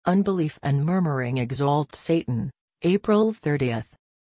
Unbelief and murmuring exalt Satan. April 30th.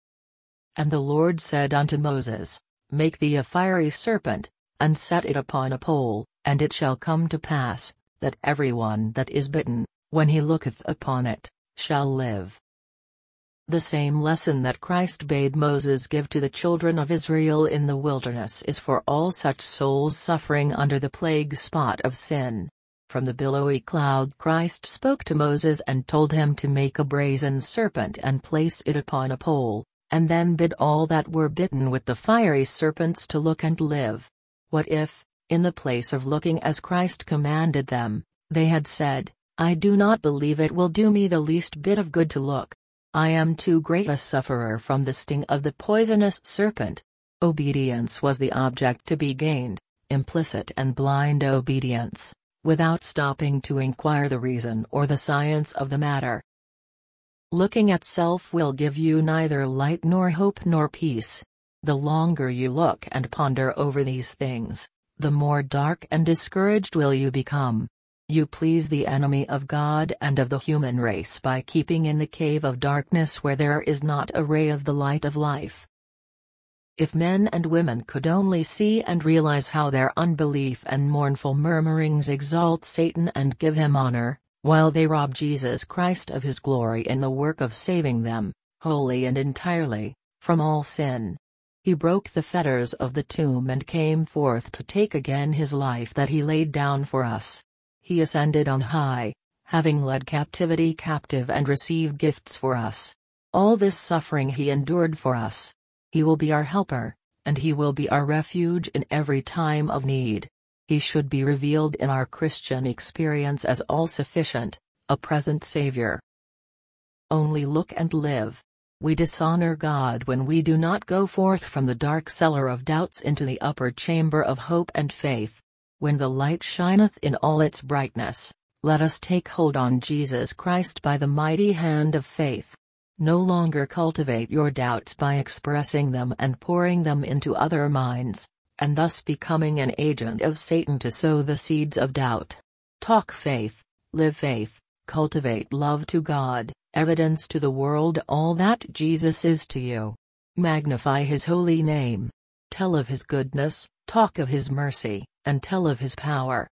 And the Lord said unto Moses, Make thee a fiery serpent, and set it upon a pole, and it shall come to pass, that every one that is bitten, when he looketh upon it, shall live. The same lesson that Christ bade Moses give to the children of Israel in the wilderness is for all such souls suffering under the plague spot of sin. From the billowy cloud Christ spoke to Moses and told him to make a brazen serpent and place it upon a pole, and then bid all that were bitten with the fiery serpents to look and live. What if, in the place of looking as Christ commanded them, they had said, I do not believe it will do me the least bit of good to look. I am too great a sufferer from the sting of the poisonous serpent. Obedience was the object to be gained, implicit and blind obedience, without stopping to inquire the reason or the science of the matter. Looking at self will give you neither light nor hope nor peace. The longer you look and ponder over these things, the more dark and discouraged will you become. You please the enemy of God and of the human race by keeping in the cave of darkness where there is not a ray of the light of life. If men and women could only see and realize how their unbelief and mournful murmurings exalt Satan and give him honor, while they rob Jesus Christ of his glory in the work of saving them, wholly and entirely, from all sin. He broke the fetters of the tomb and came forth to take again his life that he laid down for us. He ascended on high, having led captivity captive and received gifts for us. All this suffering he endured for us. He will be our helper, and he will be our refuge in every time of need. He should be revealed in our Christian experience as all-sufficient, a present Savior. Only look and live. We dishonor God when we do not go forth from the dark cellar of doubts into the upper chamber of hope and faith. When the light shineth in all its brightness, let us take hold on Jesus Christ by the mighty hand of faith. No longer cultivate your doubts by expressing them and pouring them into other minds, and thus becoming an agent of Satan to sow the seeds of doubt. Talk faith, live faith, cultivate love to God, evidence to the world all that Jesus is to you. Magnify his holy name. Tell of his goodness, talk of his mercy, and tell of his power.